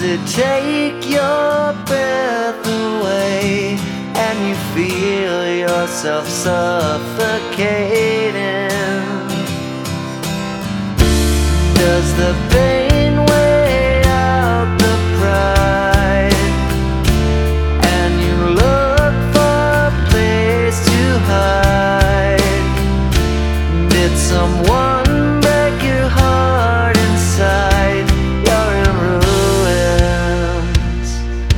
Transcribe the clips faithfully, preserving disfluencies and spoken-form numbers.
Does it take your breath away and you feel yourself suffocating? Does the pain weigh out the pride and you look for a place to hide? Did someone break your heart inside? You're in ruins.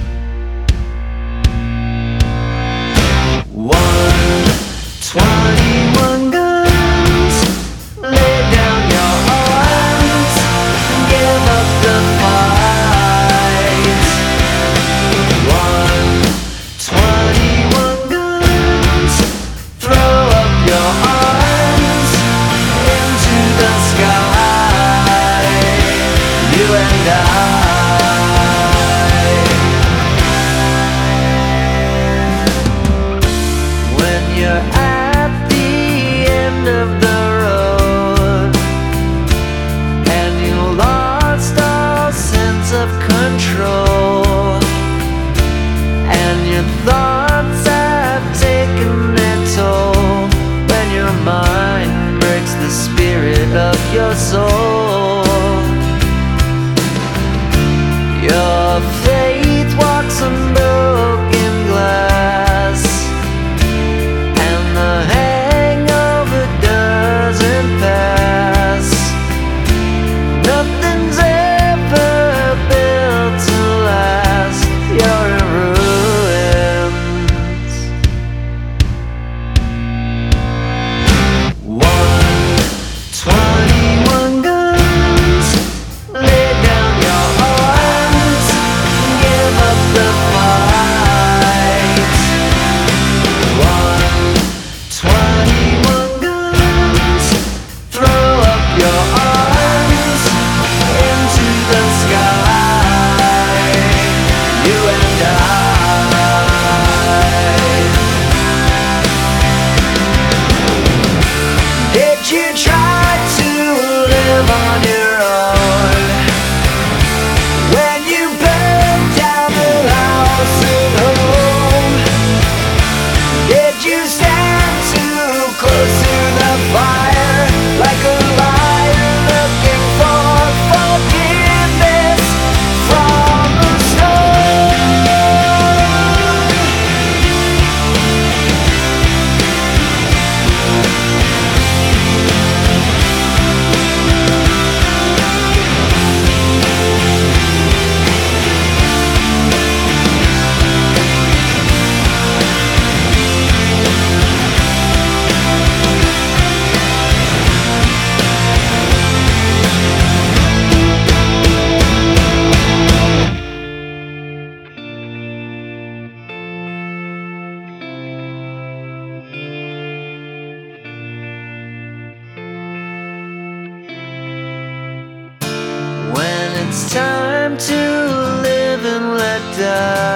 One, twenty-one guns, lay down your arms, give up the fight. One, twenty-one guns, throw up your arms into the sky, you and I. When you're at the end of the road and you lost all sense of control and your thoughts have taken their toll, when your mind breaks the spirit of your soul, your faith walks on broken glass and the hangover doesn't pass. Nothing's ever built to last. You're in ruins. One, twenty-one guns, lay down your arms, give up the fight. One, twenty-one guns, throw up your arms into the sky, you and I. Did you try to live on your own when you burned down the house at home? Did you stand too close to the fire like a liar looking for forgiveness from the stone? When it's time to live and let die,